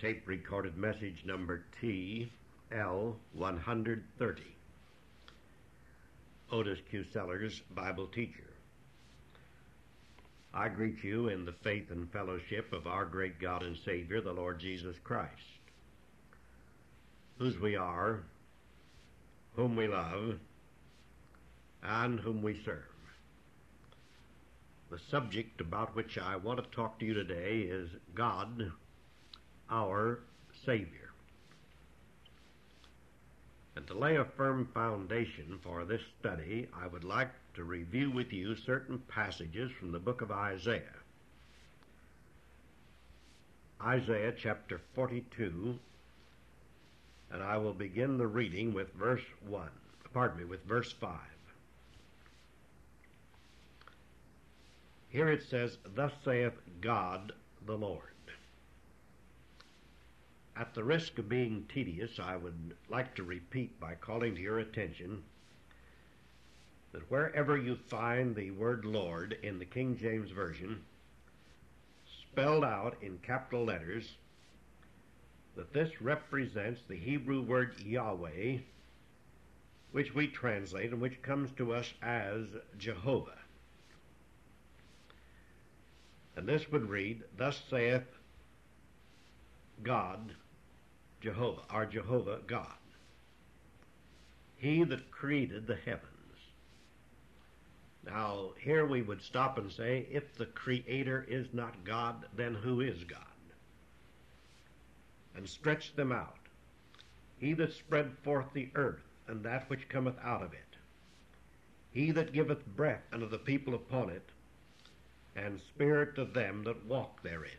tape recorded message number TL130. Otis Q. Sellers, Bible teacher. I greet you in the faith and fellowship of our great God and Savior, the Lord Jesus Christ, whose we are, whom we love, and whom we serve. The subject about which I want to talk to you today is God, our Savior. And to lay a firm foundation for this study, I would like to review with you certain passages from the book of Isaiah. Isaiah chapter 42, and I will begin the reading with verse 5. Here it says, "Thus saith God the Lord." At the risk of being tedious, I would like to repeat by calling to your attention that wherever you find the word Lord in the King James Version spelled out in capital letters, that this represents the Hebrew word Yahweh, which we translate and which comes to us as Jehovah. And this would read, "Thus saith God, Jehovah, our Jehovah God, He that created the heavens." Now, here we would stop and say, if the Creator is not God, then who is God? And stretch them out. He that spread forth the earth, and that which cometh out of it. He that giveth breath unto the people upon it, and spirit to them that walk therein.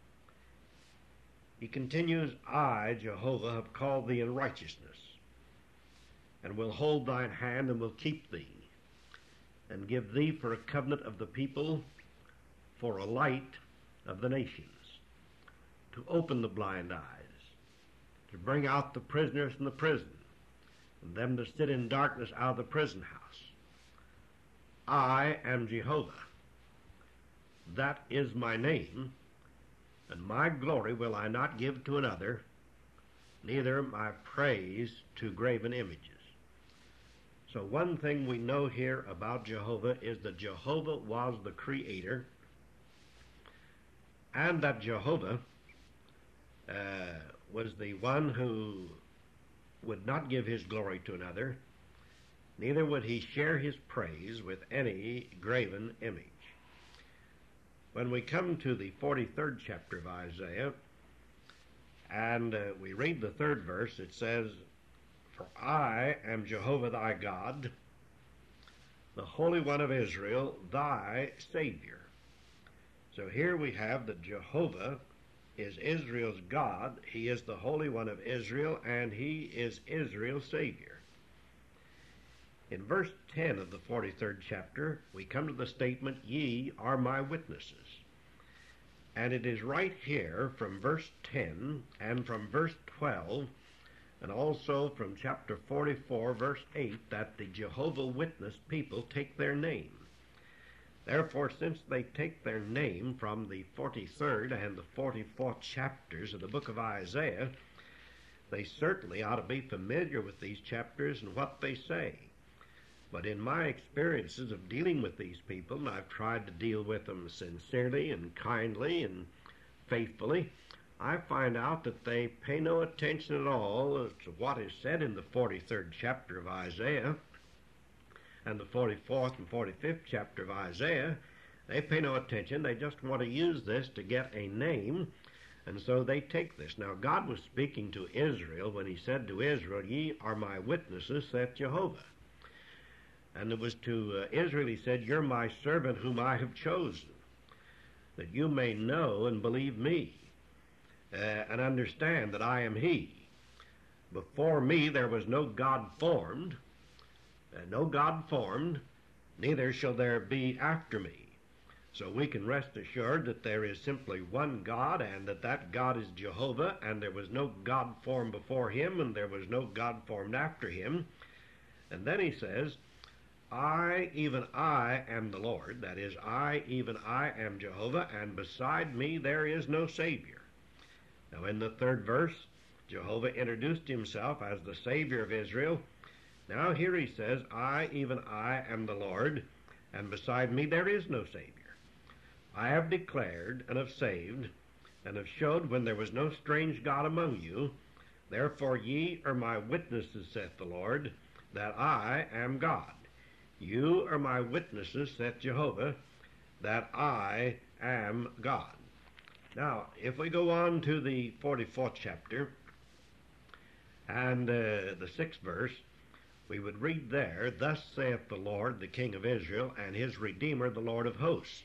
He continues, "I, Jehovah, have called thee in righteousness, and will hold thine hand, and will keep thee, and give thee for a covenant of the people, for a light of the nations, to open the blind eyes, to bring out the prisoners from the prison, and them that sit in darkness out of the prison house. I am Jehovah. That is my name, and my glory will I not give to another, neither my praise to graven images." So one thing we know here about Jehovah is that Jehovah was the Creator, and that Jehovah was the one who would not give his glory to another, neither would he share his praise with any graven image. When we come to the 43rd chapter of Isaiah, and we read the 3rd verse, it says, "For I am Jehovah thy God, the Holy One of Israel, thy Savior." So here we have that Jehovah is Israel's God, he is the Holy One of Israel, and he is Israel's Savior. In verse 10 of the 43rd chapter, we come to the statement, "Ye are my witnesses." And it is right here from verse 10 and from verse 12 and also from chapter 44, verse 8, that the Jehovah Witness people take their name. Therefore, since they take their name from the 43rd and the 44th chapters of the book of Isaiah, they certainly ought to be familiar with these chapters and what they say. But in my experiences of dealing with these people, and I've tried to deal with them sincerely and kindly and faithfully, I find out that they pay no attention at all to what is said in the 43rd chapter of Isaiah and the 44th and 45th chapter of Isaiah. They pay no attention. They just want to use this to get a name, and so they take this. Now, God was speaking to Israel when he said to Israel, "Ye are my witnesses," saith Jehovah. And it was to Israel he said, "You're my servant whom I have chosen, that you may know and believe me, and understand that I am he. Before me there was no God formed, neither shall there be after me." So we can rest assured that there is simply one God, and that God is Jehovah, and there was no God formed before him, and there was no God formed after him. And then he says, "I, even I, am the Lord," that is, I, even I, am Jehovah, "and beside me there is no Savior." Now in the third verse, Jehovah introduced himself as the Savior of Israel. Now here he says, I, even I, am the Lord, and beside me there is no Savior. I have declared and have saved, and have showed when there was no strange God among you. Therefore ye are my witnesses, saith the Lord, that I am God. You are my witnesses, saith Jehovah, that I am God. Now, if we go on to the 44th chapter and the 6th verse, we would read there, Thus saith the Lord, the King of Israel, and his Redeemer, the Lord of hosts.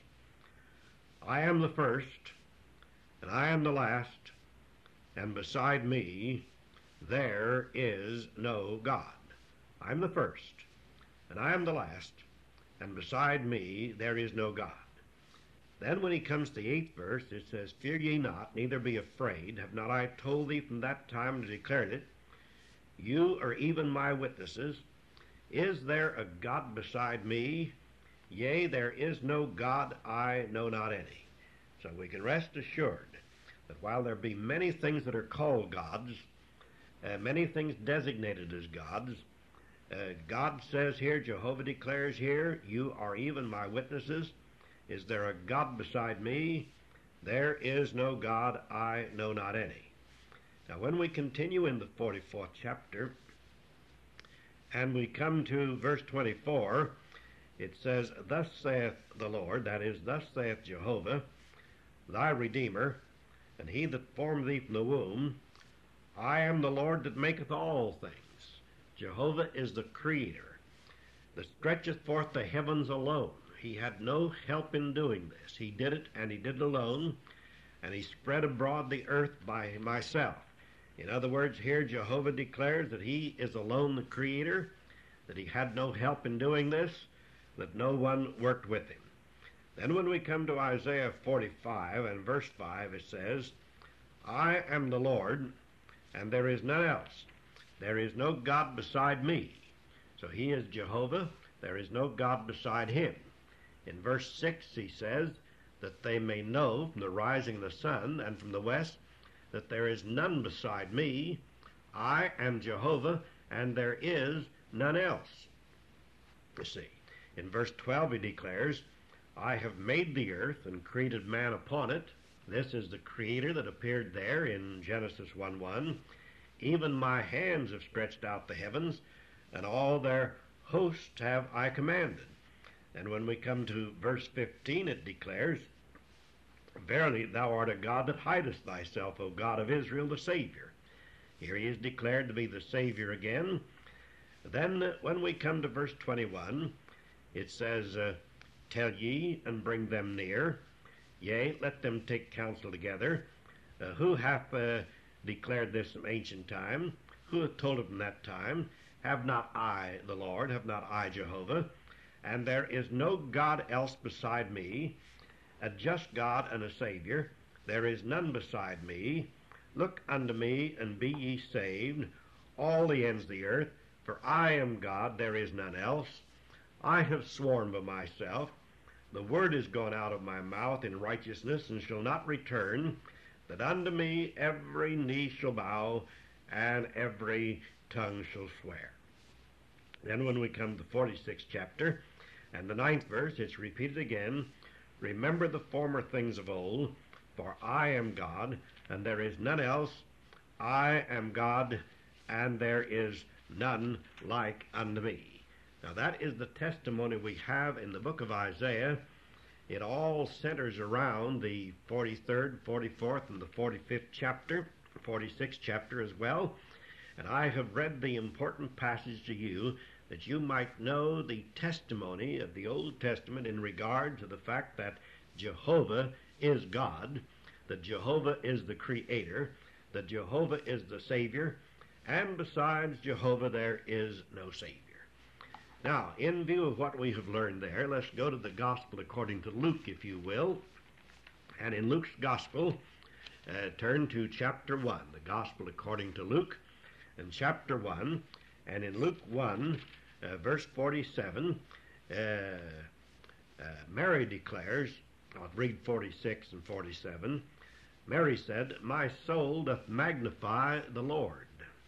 I am the first, and I am the last, and beside me there is no God. I am the first, and I am the last, and beside me there is no God. Then when he comes to the 8th verse, it says, Fear ye not, neither be afraid. Have not I told thee from that time and declared it? You are even my witnesses. Is there a God beside me? Yea, there is no God, I know not any. So we can rest assured that while there be many things that are called gods, many things designated as gods, God says here, Jehovah declares here, you are even my witnesses. Is there a God beside me? There is no God, I know not any. Now when we continue in the 44th chapter, and we come to verse 24, it says, Thus saith the Lord, that is, thus saith Jehovah, thy Redeemer, and he that formed thee from the womb, I am the Lord that maketh all things. Jehovah is the Creator, that stretcheth forth the heavens alone. He had no help in doing this. He did it, and he did it alone, and he spread abroad the earth by myself. In other words, here Jehovah declares that he is alone the Creator, that he had no help in doing this, that no one worked with him. Then when we come to Isaiah 45 and verse 5, it says, I am the Lord, and there is none else. There is no God beside me. So he is Jehovah. There is no God beside him. In verse 6 he says, that they may know from the rising of the sun and from the west that there is none beside me. I am Jehovah, and there is none else. You see, in verse 12 he declares, I have made the earth and created man upon it. This is the Creator that appeared there in Genesis 1:1. Even my hands have stretched out the heavens, and all their hosts have I commanded. And when we come to verse 15, it declares, Verily thou art a God that hidest thyself, O God of Israel, the Savior. Here he is declared to be the Savior again. Then when we come to verse 21, it says, Tell ye and bring them near. Yea, let them take counsel together. Who hath declared this from ancient time? Who hath told it from that time? Have not I the Lord? Have not I Jehovah? And there is no God else beside me, a just God and a Savior. There is none beside me. Look unto me, and be ye saved, all the ends of the earth, for I am God, there is none else. I have sworn by myself, the word is gone out of my mouth in righteousness, and shall not return, that unto me every knee shall bow, and every tongue shall swear. Then when we come to the 46th chapter, and the 9th verse, it's repeated again, Remember the former things of old, for I am God, and there is none else. I am God, and there is none like unto me. Now that is the testimony we have in the book of Isaiah. It all centers around the 43rd, 44th, and the 45th chapter, 46th chapter as well. And I have read the important passage to you that you might know the testimony of the Old Testament in regard to the fact that Jehovah is God, that Jehovah is the Creator, that Jehovah is the Savior, and besides Jehovah there is no Savior. Now, in view of what we have learned there, let's go to the Gospel according to Luke, if you will. And in Luke's Gospel, turn to chapter 1, the Gospel according to Luke, and chapter 1, and in Luke 1, verse 47, Mary declares, I'll read 46 and 47, Mary said, "My soul doth magnify the Lord."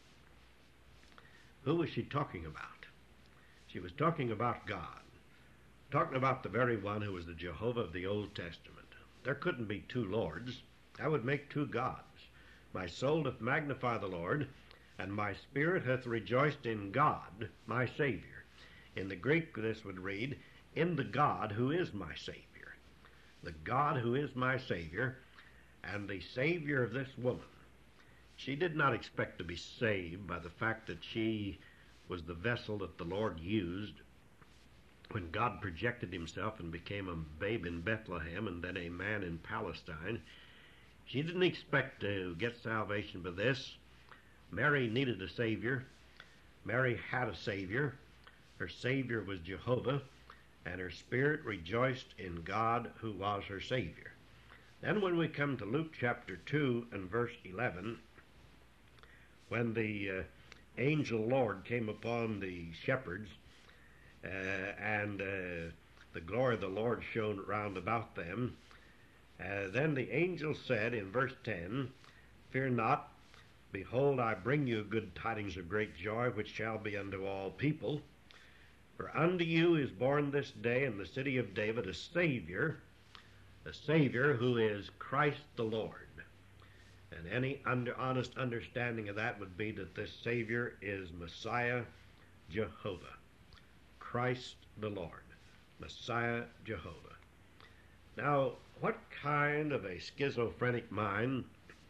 Who was she talking about? She was talking about God, talking about the very one who was the Jehovah of the Old Testament. There couldn't be two Lords. That would make two gods. My soul doth magnify the Lord, and my spirit hath rejoiced in God, my Savior. In the Greek, this would read, in the God who is my Savior. The God who is my Savior, and the Savior of this woman. She did not expect to be saved by the fact that she was the vessel that the Lord used when God projected himself and became a babe in Bethlehem and then a man in Palestine. She didn't expect to get salvation by this. Mary needed a Savior. Mary had a Savior. Her Savior was Jehovah, and her spirit rejoiced in God who was her Savior. Then when we come to Luke chapter 2 and verse 11, when the angel Lord came upon the shepherds, and the glory of the Lord shone round about them, then the angel said in verse 10, "Fear not, behold, I bring you good tidings of great joy, which shall be unto all people. For unto you is born this day in the city of David a Savior who is Christ the Lord." And any honest understanding of that would be that this Savior is Messiah Jehovah. Christ the Lord. Messiah Jehovah. Now, what kind of a schizophrenic mind,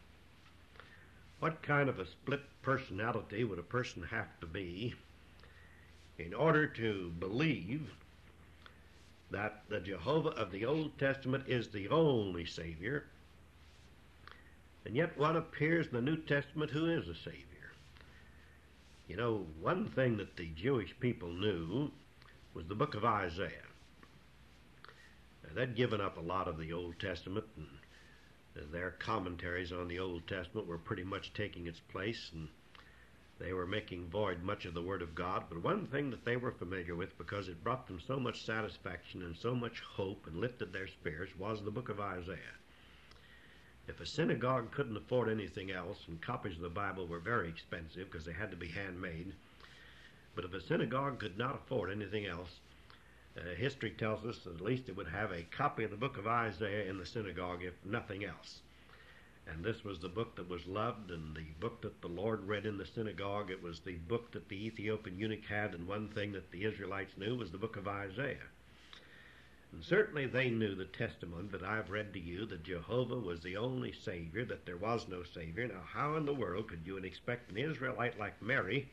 what kind of a split personality would a person have to be in order to believe that the Jehovah of the Old Testament is the only Savior, and yet one appears in the New Testament who is a Savior? You know, one thing that the Jewish people knew was the book of Isaiah. Now, they'd given up a lot of the Old Testament, and their commentaries on the Old Testament were pretty much taking its place, and they were making void much of the Word of God. But one thing that they were familiar with, because it brought them so much satisfaction and so much hope and lifted their spirits, was the book of Isaiah. If a synagogue couldn't afford anything else, and copies of the Bible were very expensive because they had to be handmade, but if a synagogue could not afford anything else, history tells us that at least it would have a copy of the book of Isaiah in the synagogue, if nothing else. And this was the book that was loved, and the book that the Lord read in the synagogue. It was the book that the Ethiopian eunuch had, and one thing that the Israelites knew was the book of Isaiah. And certainly they knew the testimony that I've read to you, that Jehovah was the only Savior, that there was no Savior. Now, how in the world could you expect an Israelite like Mary,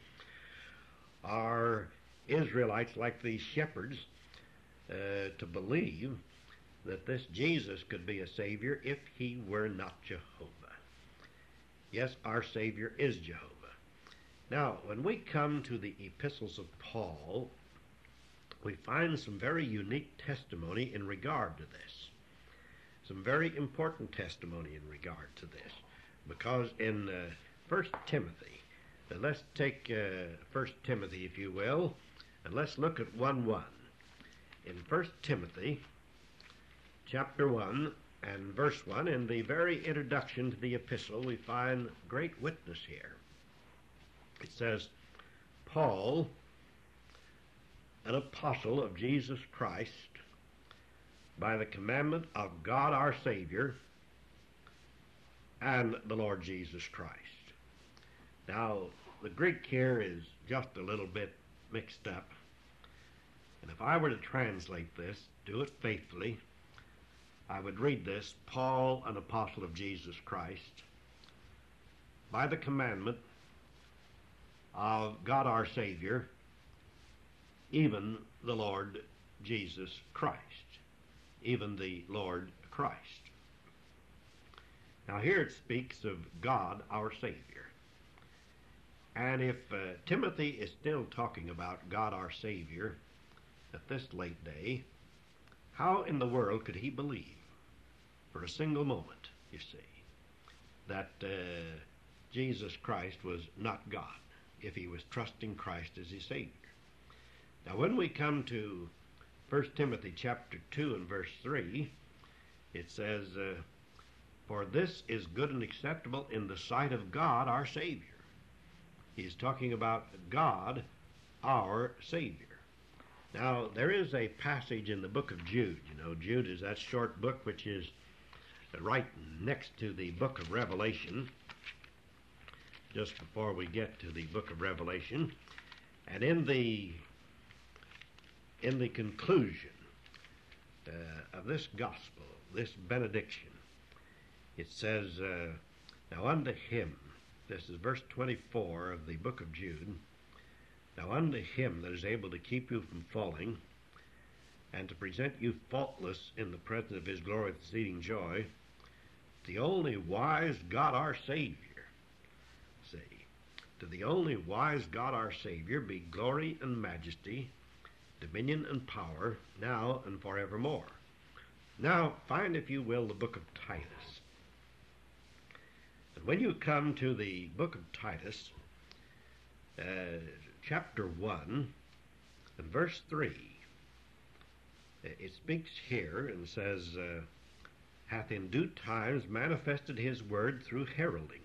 or Israelites like these shepherds, to believe that this Jesus could be a Savior if he were not Jehovah? Yes, our Savior is Jehovah. Now, when we come to the epistles of Paul, we find some very unique testimony in regard to this. Some very important testimony in regard to this. Because in 1 Timothy, let's take 1 Timothy, if you will, and let's look at 1:1. In 1 Timothy, chapter 1 and verse 1, in the very introduction to the epistle, we find great witness here. It says, "Paul, an apostle of Jesus Christ, by the commandment of God our Savior and the Lord Jesus Christ." Now, the Greek here is just a little bit mixed up. And if I were to translate this, do it faithfully, I would read this: Paul, an apostle of Jesus Christ, by the commandment of God our Savior, even the Lord Jesus Christ. Even the Lord Christ. Now here it speaks of God our Savior. And if Timothy is still talking about God our Savior at this late day, how in the world could he believe for a single moment, you see, that Jesus Christ was not God, if he was trusting Christ as his Savior? Now when we come to 1 Timothy chapter 2 and verse 3, it says, For this is good and acceptable in the sight of God our Savior. He's talking about God, our Savior. Now, there is a passage in the book of Jude. You know, Jude is that short book which is right next to the book of Revelation, just before we get to the book of Revelation. And in the conclusion of this gospel, this benediction, it says, now unto him, this is verse 24 of the book of Jude, now unto him that is able to keep you from falling, and to present you faultless in the presence of his glory with exceeding joy, the only wise God our Savior, see, to the only wise God our Savior be glory and majesty, dominion and power, now and forevermore. Now, find, if you will, the book of Titus. And when you come to the book of Titus, chapter 1, and verse 3, it speaks here and says, hath in due times manifested his word through heralding,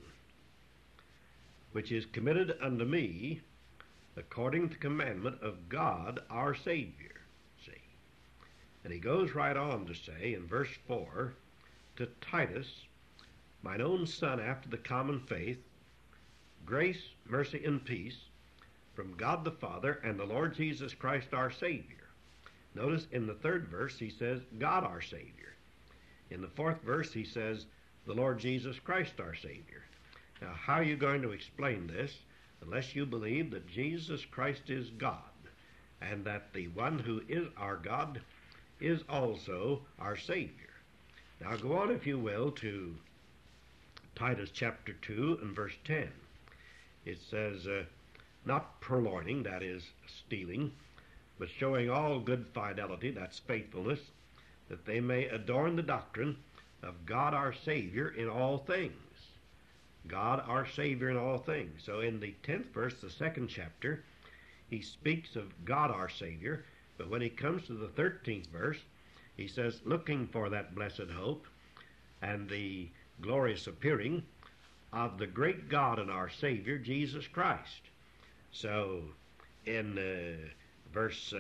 which is committed unto me according to the commandment of God our Savior. See? And he goes right on to say in verse 4, to Titus, mine own son after the common faith, grace, mercy, and peace from God the Father and the Lord Jesus Christ our Savior. Notice in the third verse he says, God our Savior. In the fourth verse he says, the Lord Jesus Christ our Savior. Now, how are you going to explain this unless you believe that Jesus Christ is God, and that the one who is our God is also our Savior? Now, go on, if you will, to Titus chapter 2 and verse 10. It says, not purloining, that is stealing, but showing all good fidelity, that's faithfulness, that they may adorn the doctrine of God our Savior in all things. God our Savior in all things. So in the 10th verse, the second chapter, he speaks of God our Savior, but when he comes to the 13th verse, he says, looking for that blessed hope and the glorious appearing of the great God and our Savior, Jesus Christ. So in verse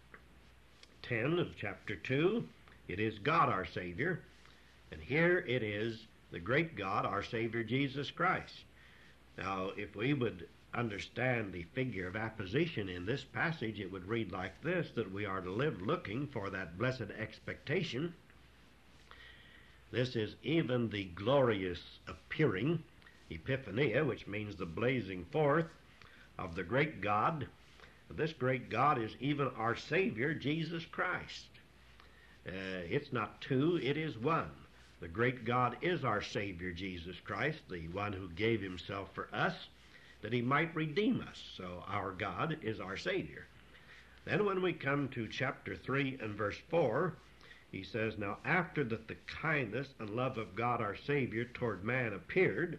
10 of chapter 2, it is God our Savior, and here it is the great God, our Savior, Jesus Christ. Now, if we would understand the figure of apposition in this passage, it would read like this, that we are to live looking for that blessed expectation. This is even the glorious appearing, epiphania, which means the blazing forth of the great God. This great God is even our Savior, Jesus Christ. It's not two, it is one. The great God is our Savior, Jesus Christ, the one who gave himself for us, that he might redeem us. So our God is our Savior. Then when we come to chapter 3 and verse 4, he says, now after that the kindness and love of God our Savior toward man appeared,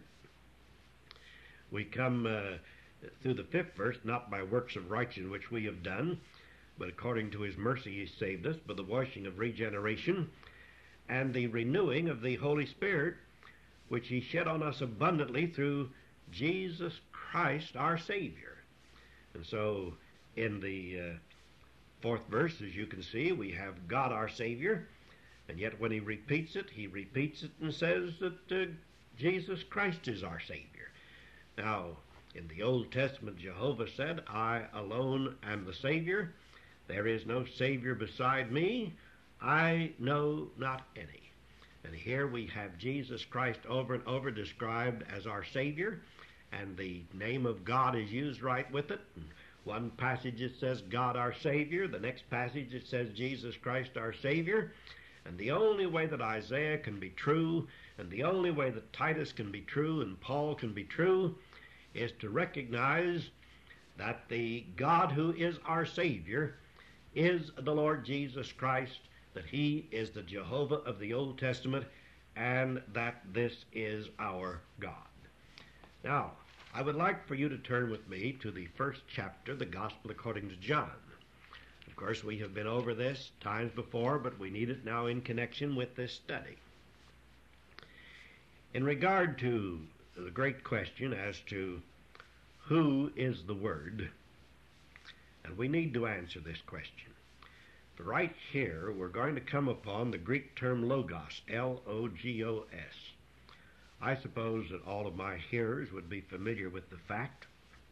we come through the 5th verse, not by works of righteousness which we have done, but according to his mercy he saved us by the washing of regeneration and the renewing of the Holy Spirit, which he shed on us abundantly through Jesus Christ our Savior. And so in the 4th verse, as you can see, we have God our Savior, and yet when he repeats it and says that Jesus Christ is our Savior. Now, in the Old Testament, Jehovah said, I alone am the Savior. There is no Savior beside me. I know not any. And here we have Jesus Christ over and over described as our Savior, and the name of God is used right with it. And one passage it says God our Savior, the next passage it says Jesus Christ our Savior. And the only way that Isaiah can be true, and the only way that Titus can be true and Paul can be true, is to recognize that the God who is our Savior is the Lord Jesus Christ, that he is the Jehovah of the Old Testament, and that this is our God. Now, I would like for you to turn with me to the 1st chapter, the Gospel according to John. Of course, we have been over this times before, but we need it now in connection with this study. In regard to the great question as to who is the Word, and we need to answer this question. But right here, we're going to come upon the Greek term logos, L-O-G-O-S. I suppose that all of my hearers would be familiar with the fact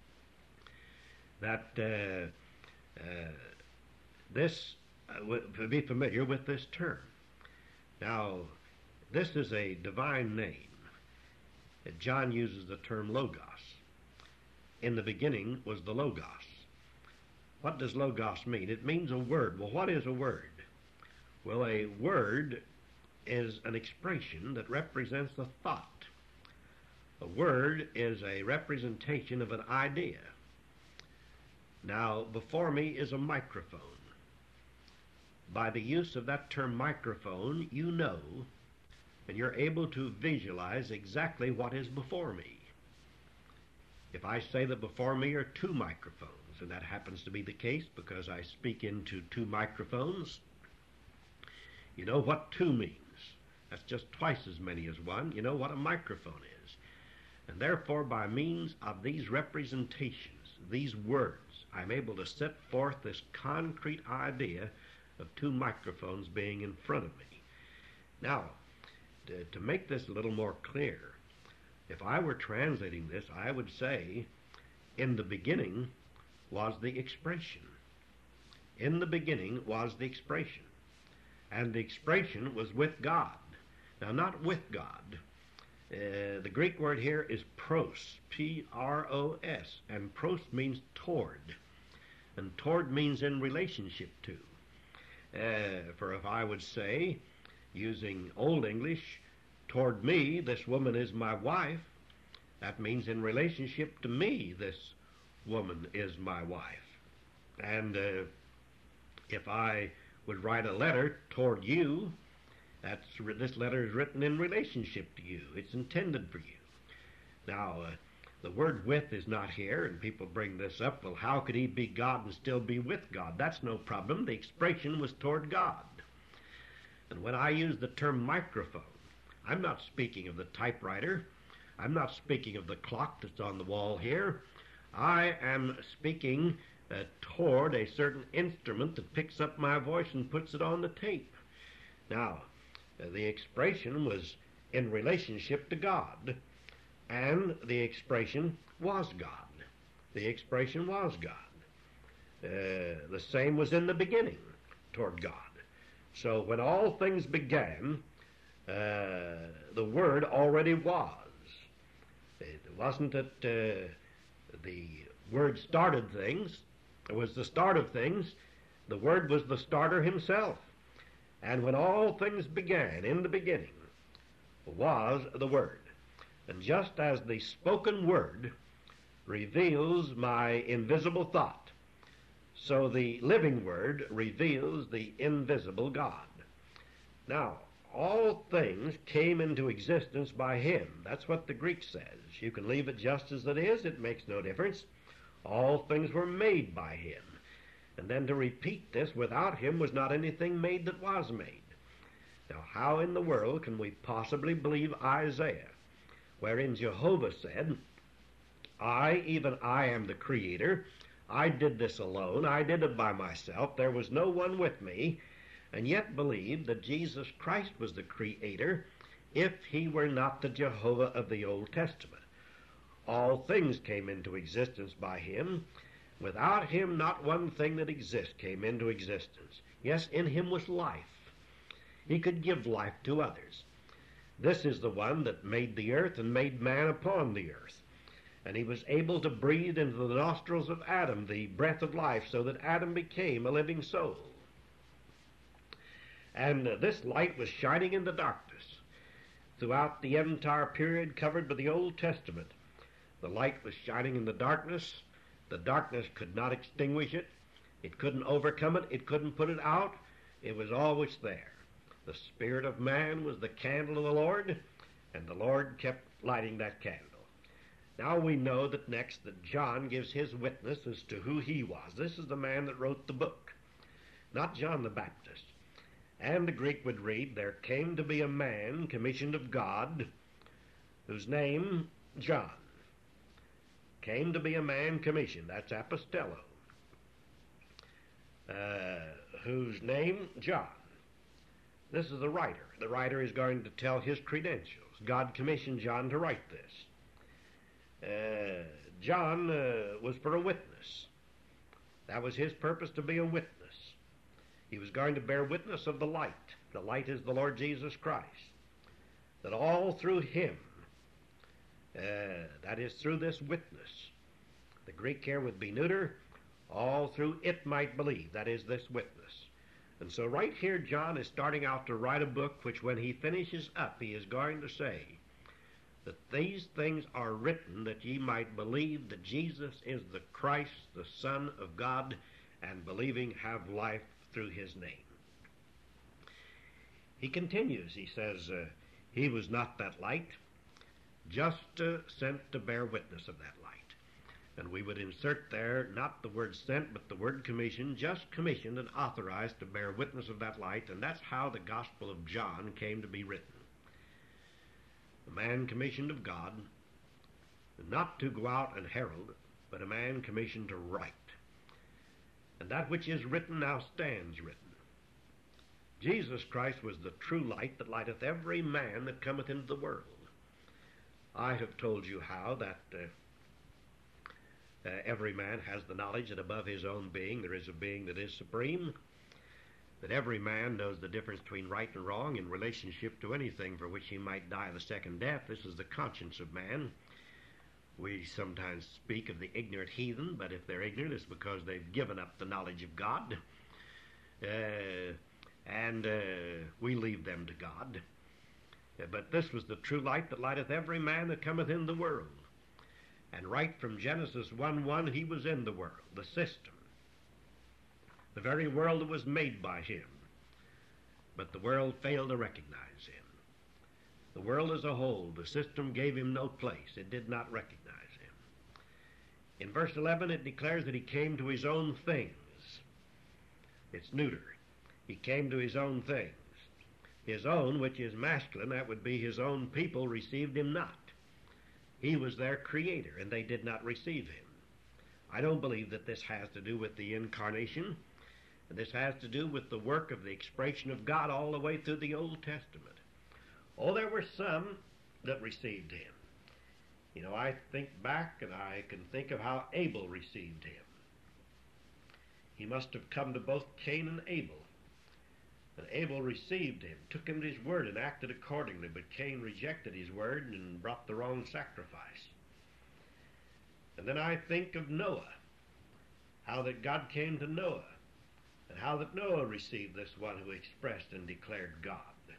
that would be familiar with this term. Now, this is a divine name. John uses the term logos. In the beginning was the logos. What does logos mean? It means a word. Well, what is a word? Well, a word is an expression that represents a thought. A word is a representation of an idea. Now, before me is a microphone. By the use of that term microphone, you know, and you're able to visualize exactly what is before me. If I say that before me are two microphones, and that happens to be the case because I speak into two microphones, you know what two means. That's just twice as many as one. You know what a microphone is. And therefore, by means of these representations, these words, I'm able to set forth this concrete idea of two microphones being in front of me. Now, to make this a little more clear, if I were translating this, I would say, in the beginning was the expression. In the beginning was the expression. And the expression was with God. Now, not with God. The Greek word here is pros, P-R-O-S, and pros means toward. And toward means in relationship to. For if I would say, using Old English, toward me, this woman is my wife, that means in relationship to me, this woman is my wife. And if I would write a letter toward you, this letter is written in relationship to you. It's intended for you. Now, the word with is not here, and people bring this up. Well, how could he be God and still be with God? That's no problem. The expression was toward God. And when I use the term microphone, I'm not speaking of the typewriter. I'm not speaking of the clock that's on the wall here. I am speaking toward a certain instrument that picks up my voice and puts it on the tape. Now, the expression was in relationship to God, and the expression was God. The expression was God. The same was in the beginning toward God. So when all things began, the Word already was. It wasn't that the Word started things. It was the start of things. The Word was the starter himself. And when all things began, in the beginning, was the Word. And just as the spoken Word reveals my invisible thought, so the living Word reveals the invisible God. Now, all things came into existence by Him. That's what the Greek says. You can leave it just as it is. It makes no difference. All things were made by Him. And then to repeat this, without Him was not anything made that was made. Now, how in the world can we possibly believe Isaiah, wherein Jehovah said, I, even I, am the Creator. I did this alone. I did it by myself. There was no one with me. And yet believe that Jesus Christ was the Creator if He were not the Jehovah of the Old Testament. All things came into existence by Him. Without Him, not one thing that exists came into existence. Yes, in Him was life. He could give life to others. This is the one that made the earth and made man upon the earth. And He was able to breathe into the nostrils of Adam the breath of life so that Adam became a living soul. And this light was shining in the darkness throughout the entire period covered by the Old Testament. The light was shining in the darkness. The darkness could not extinguish it. It couldn't overcome it. It couldn't put it out. It was always there. The spirit of man was the candle of the Lord, and the Lord kept lighting that candle. Now we know that next that John gives his witness as to who he was. This is the man that wrote the book, not John the Baptist. And the Greek would read, there came to be a man commissioned of God whose name, John, came to be a man commissioned. That's apostello. Whose name, John. This is the writer. The writer is going to tell his credentials. God commissioned John to write this. John was for a witness. That was his purpose, to be a witness. He was going to bear witness of the light. The light is the Lord Jesus Christ. That all through him, that is through this witness, the Greek here would be neuter, all through it might believe, that is this witness. And so right here John is starting out to write a book which when he finishes up he is going to say that these things are written that ye might believe that Jesus is the Christ, the Son of God, and believing have life through his name. He continues, he says, he was not that light, just sent to bear witness of that light. And we would insert there not the word sent, but the word commissioned, just commissioned and authorized to bear witness of that light, and that's how the Gospel of John came to be written. A man commissioned of God, not to go out and herald, but a man commissioned to write. And that which is written now stands written. Jesus Christ was the true light that lighteth every man that cometh into the world. I have told you how that every man has the knowledge that above his own being there is a being that is supreme, that every man knows the difference between right and wrong in relationship to anything for which he might die the second death. This is the conscience of man. We sometimes speak of the ignorant heathen, but if they're ignorant, it's because they've given up the knowledge of God. And we leave them to God. But this was the true light that lighteth every man that cometh in the world. And right from Genesis 1:1, he was in the world, the system, the very world that was made by him. But the world failed to recognize him. The world as a whole, the system gave him no place. It did not recognize him. In verse 11, it declares that he came to his own things. It's neuter. He came to his own things. His own, which is masculine, that would be his own people, received him not. He was their creator, and they did not receive him. I don't believe that this has to do with the incarnation. This has to do with the work of the expression of God all the way through the Old Testament. Oh, there were some that received him. You know, I think back and I can think of how Abel received him. He must have come to both Cain and Abel. And Abel received him, took him at his word, and acted accordingly. But Cain rejected his word and brought the wrong sacrifice. And then I think of Noah, how that God came to Noah, and how that Noah received this one who expressed and declared God.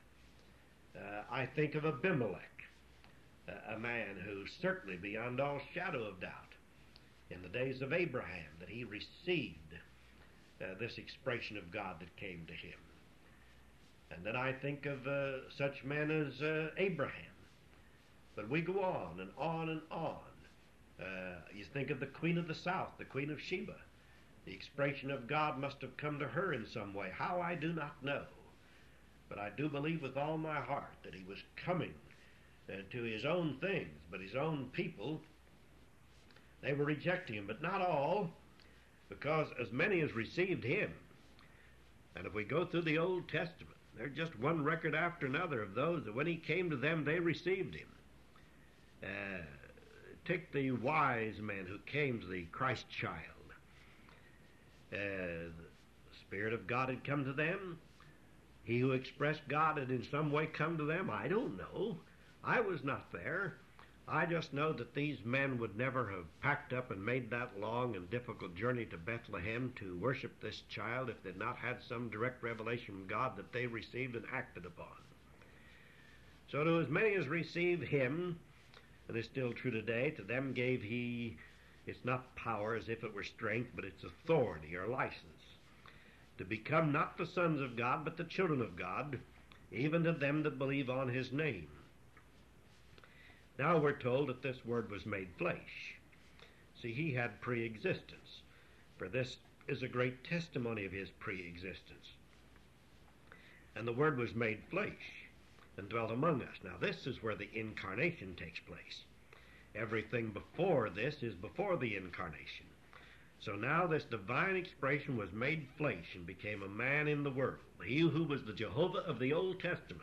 I think of Abimelech, a man who certainly, beyond all shadow of doubt, in the days of Abraham, that he received this expression of God that came to him. And then I think of such men as Abraham. But we go on and on and on. You think of the Queen of the South, the Queen of Sheba. The expression of God must have come to her in some way. How, I do not know. But I do believe with all my heart that he was coming to his own things. But his own people, they were rejecting him. But not all, because as many as received him. And if we go through the Old Testament, there's just one record after another of those that when he came to them, they received him. Take the wise men who came to the Christ child. The Spirit of God had come to them. He who expressed God had in some way come to them. I don't know. I was not there. I just know that these men would never have packed up and made that long and difficult journey to Bethlehem to worship this child if they'd not had some direct revelation from God that they received and acted upon. So to as many as received him, and it's still true today, to them gave he, it's not power as if it were strength, but it's authority or license, to become not the sons of God, but the children of God, even to them that believe on his name. Now we're told that this Word was made flesh. See, he had pre-existence, for this is a great testimony of his pre-existence. And the Word was made flesh and dwelt among us. Now this is where the incarnation takes place. Everything before this is before the incarnation. So now this divine expression was made flesh and became a man in the world. He who was the Jehovah of the Old Testament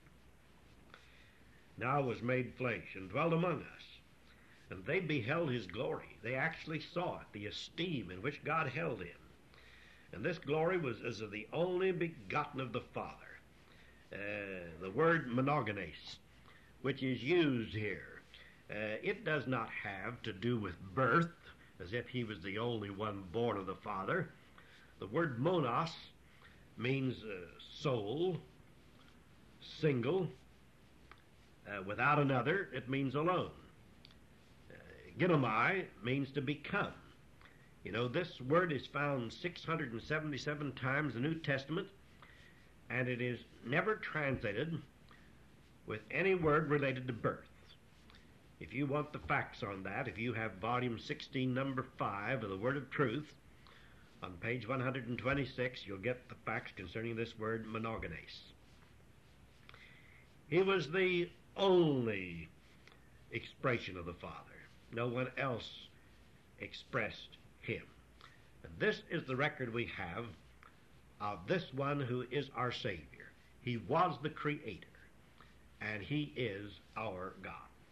now was made flesh and dwelt among us. And they beheld his glory. They actually saw it, the esteem in which God held him. And this glory was as of the only begotten of the Father. The word monogenes, which is used here, it does not have to do with birth, as if he was the only one born of the Father. The word monos means soul, single, without another. It means alone. Ginomai means to become. You know, this word is found 677 times in the New Testament, and it is never translated with any word related to birth. If you want the facts on that, if you have volume 16, number 5 of the Word of Truth, on page 126, you'll get the facts concerning this word monogenes. He was the only expression of the Father. No one else expressed him. And this is the record we have of this one who is our Savior. He was the Creator, and he is our God.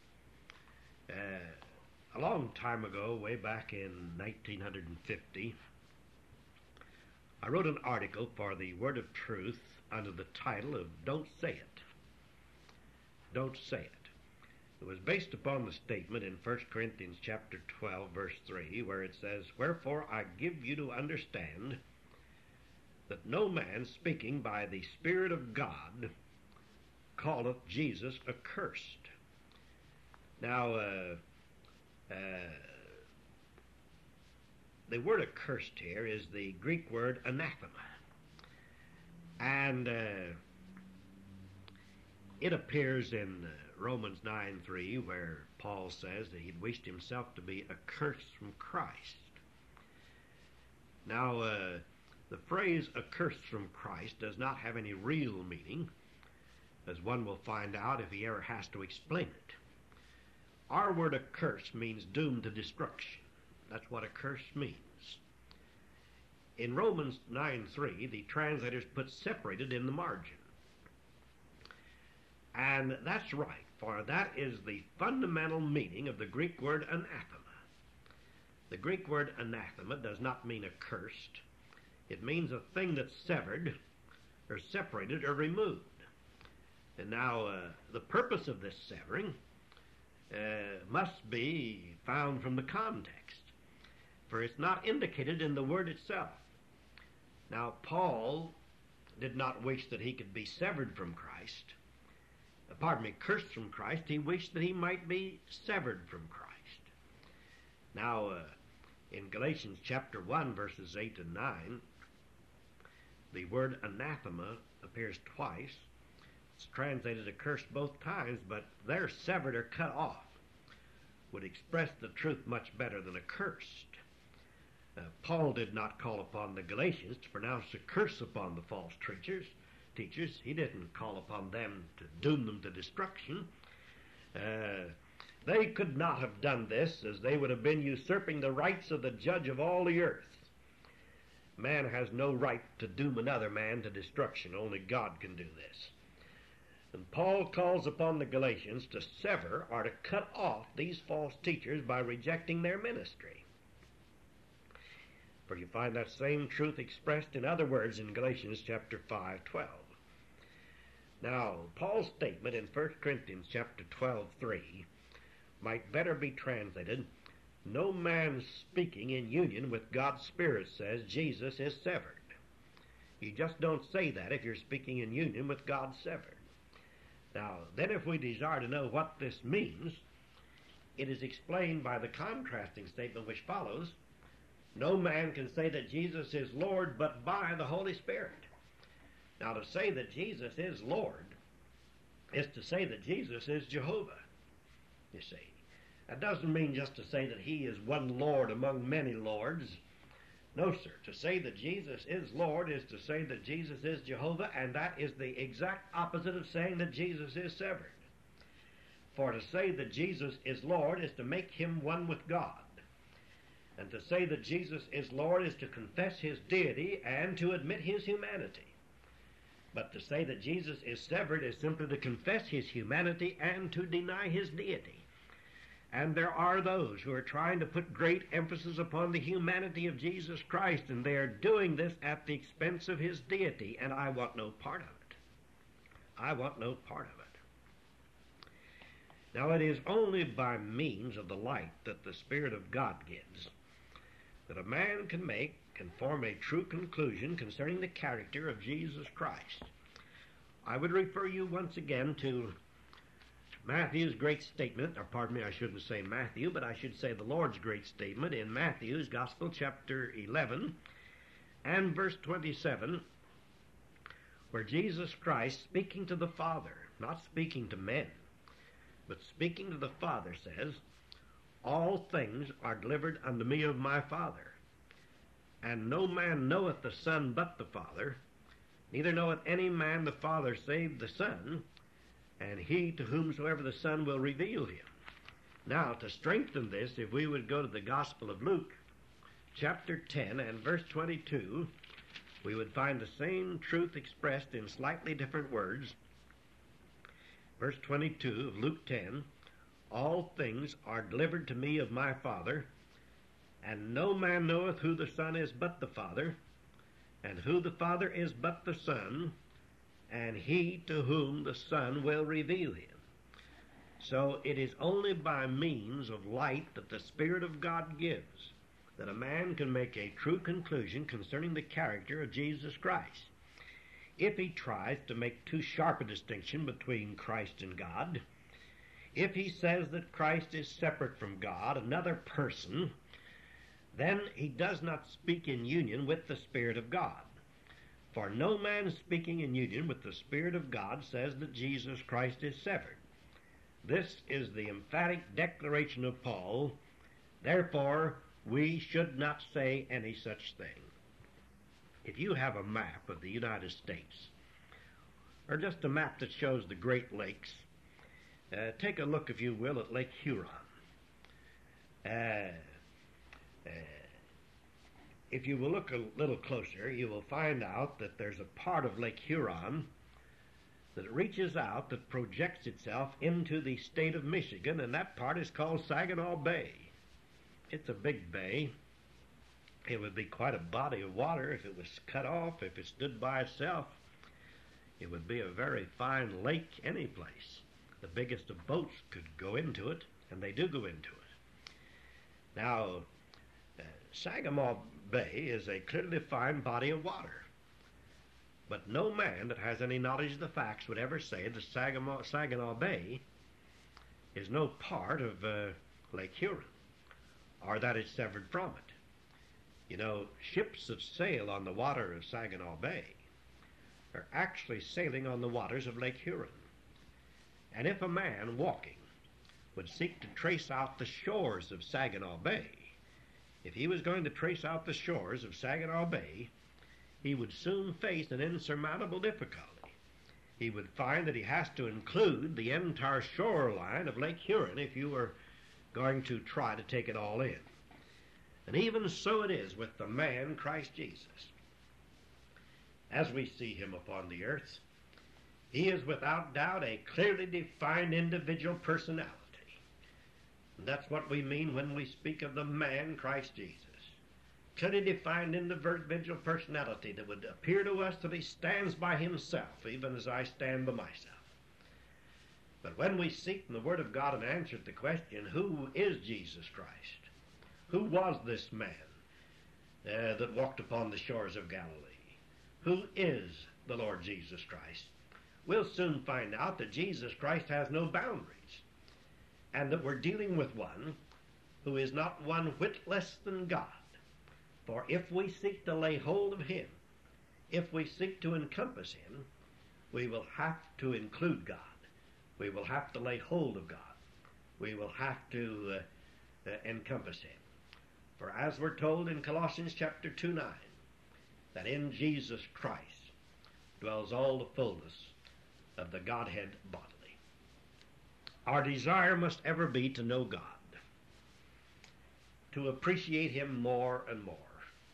A long time ago, way back in 1950, I wrote an article for the Word of Truth under the title of Don't Say It. Don't say it. It was based upon the statement in 1 Corinthians chapter 12, verse 3, where it says, "Wherefore I give you to understand that no man speaking by the Spirit of God calleth Jesus accursed." Now, the word accursed here is the Greek word anathema. And it appears in Romans 9:3, where Paul says that he'd wished himself to be accursed from Christ. Now, the phrase accursed from Christ does not have any real meaning, as one will find out if he ever has to explain it. Our word accursed means doomed to destruction. That's what accursed means. In Romans 9:3, the translators put separated in the margin. And that's right, for that is the fundamental meaning of the Greek word anathema. The Greek word anathema does not mean accursed. It means a thing that's severed, or separated, or removed. And now, the purpose of this severing must be found from the context, for it's not indicated in the word itself. Now, Paul did not wish that he could be severed from Christ. Cursed from Christ. He wished that he might be severed from Christ. Now, in Galatians chapter 1, verses 8 and 9, the word anathema appears twice. It's translated accursed both times, but there severed or cut off would express the truth much better than accursed. Paul did not call upon the Galatians to pronounce a curse upon the false teachers. He didn't call upon them to doom them to destruction. They could not have done this, as they would have been usurping the rights of the judge of all the earth. Man has no right to doom another man to destruction. Only God can do this. And Paul calls upon the Galatians to sever or to cut off these false teachers by rejecting their ministry. For you find that same truth expressed in other words in Galatians chapter 5:12. Now, Paul's statement in 1 Corinthians chapter 12:3 might better be translated, "No man speaking in union with God's Spirit says Jesus is severed." You just don't say that if you're speaking in union with God severed. Now, then if we desire to know what this means, it is explained by the contrasting statement which follows, "No man can say that Jesus is Lord but by the Holy Spirit." Now, to say that Jesus is Lord is to say that Jesus is Jehovah, you see. That doesn't mean just to say that he is one Lord among many lords, No, sir. To say that Jesus is Lord is to say that Jesus is Jehovah, and that is the exact opposite of saying that Jesus is severed. For to say that Jesus is Lord is to make him one with God. And to say that Jesus is Lord is to confess his deity and to admit his humanity. But to say that Jesus is severed is simply to confess his humanity and to deny his deity. And there are those who are trying to put great emphasis upon the humanity of Jesus Christ, and they are doing this at the expense of his deity, and I want no part of it. I want no part of it. Now, it is only by means of the light that the Spirit of God gives that a man can form a true conclusion concerning the character of Jesus Christ. I would refer you once again to Matthew's great statement, or pardon me, I shouldn't say Matthew, but I should say the Lord's great statement in Matthew's Gospel, chapter 11, and verse 27, where Jesus Christ, speaking to the Father, not speaking to men, but speaking to the Father, says, "All things are delivered unto me of my Father. And no man knoweth the Son but the Father, neither knoweth any man the Father save the Son, and he to whomsoever the Son will reveal him." Now, to strengthen this, if we would go to the Gospel of Luke, chapter 10 and verse 22, we would find the same truth expressed in slightly different words. Verse 22 of Luke 10, "All things are delivered to me of my Father, and no man knoweth who the Son is but the Father, and who the Father is but the Son, and he to whom the Son will reveal him." So it is only by means of light that the Spirit of God gives that a man can make a true conclusion concerning the character of Jesus Christ. If he tries to make too sharp a distinction between Christ and God, if he says that Christ is separate from God, another person, then he does not speak in union with the Spirit of God. For no man speaking in union with the Spirit of God says that Jesus Christ is severed. This is the emphatic declaration of Paul. Therefore, we should not say any such thing. If you have a map of the United States, or just a map that shows the Great Lakes, take a look, if you will, at Lake Huron. If you will look a little closer, you will find out that there's a part of Lake Huron that reaches out, that projects itself into the state of Michigan, and that part is called Saginaw Bay. It's a big bay. It would be quite a body of water if it was cut off, if it stood by itself. It would be a very fine lake any place. The biggest of boats could go into it, and they do go into it. Now, Saginaw Bay is a clearly defined body of water. But no man that has any knowledge of the facts would ever say that Saginaw Bay is no part of Lake Huron, or that it's severed from it. You know, ships that sail on the water of Saginaw Bay are actually sailing on the waters of Lake Huron. And if a man walking would seek to trace out the shores of Saginaw Bay, if he was going to trace out the shores of Saginaw Bay, he would soon face an insurmountable difficulty. He would find that he has to include the entire shoreline of Lake Huron if you were going to try to take it all in. And even so it is with the man Christ Jesus. As we see him upon the earth, he is without doubt a clearly defined individual personality. And that's what we mean when we speak of the man Christ Jesus. Clearly defined individual personality that would appear to us that he stands by himself, even as I stand by myself. But when we seek in the Word of God and answer the question, who is Jesus Christ? Who was this man that walked upon the shores of Galilee? Who is the Lord Jesus Christ? We'll soon find out that Jesus Christ has no boundaries, and that we're dealing with one who is not one whit less than God. For if we seek to lay hold of him, if we seek to encompass him, we will have to include God. We will have to lay hold of God. We will have to encompass him. For as we're told in Colossians chapter 2:9, that in Jesus Christ dwells all the fullness of the Godhead bodily. Our desire must ever be to know God, to appreciate Him more and more,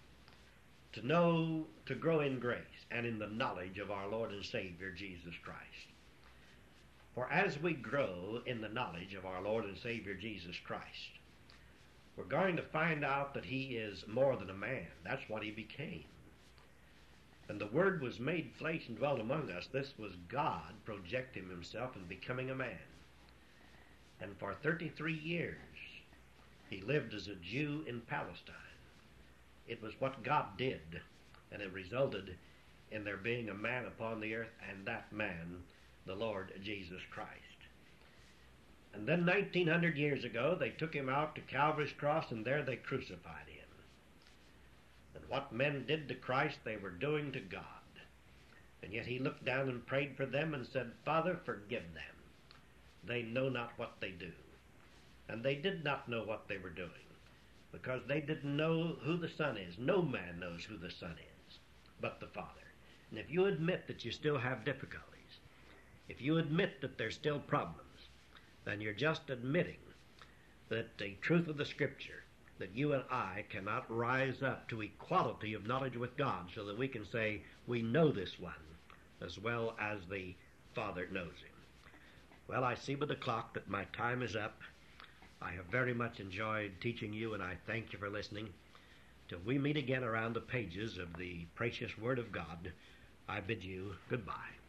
to grow in grace and in the knowledge of our Lord and Savior Jesus Christ. For as we grow in the knowledge of our Lord and Savior Jesus Christ, we're going to find out that He is more than a man. That's what He became. And the Word was made flesh and dwelt among us. This was God projecting Himself and becoming a man. And for 33 years, He lived as a Jew in Palestine. It was what God did, and it resulted in there being a man upon the earth, and that man, the Lord Jesus Christ. And then 1900 years ago, they took Him out to Calvary's cross, and there they crucified Him. And what men did to Christ, they were doing to God. And yet He looked down and prayed for them and said, Father, forgive them. They know not what they do. And they did not know what they were doing, because they didn't know who the Son is. No man knows who the Son is but the Father. And if you admit that you still have difficulties, if you admit that there's still problems, then you're just admitting that the truth of the Scripture, that you and I cannot rise up to equality of knowledge with God so that we can say we know this one as well as the Father knows Him. Well, I see by the clock that my time is up. I have very much enjoyed teaching you, and I thank you for listening. Till we meet again around the pages of the precious Word of God, I bid you goodbye.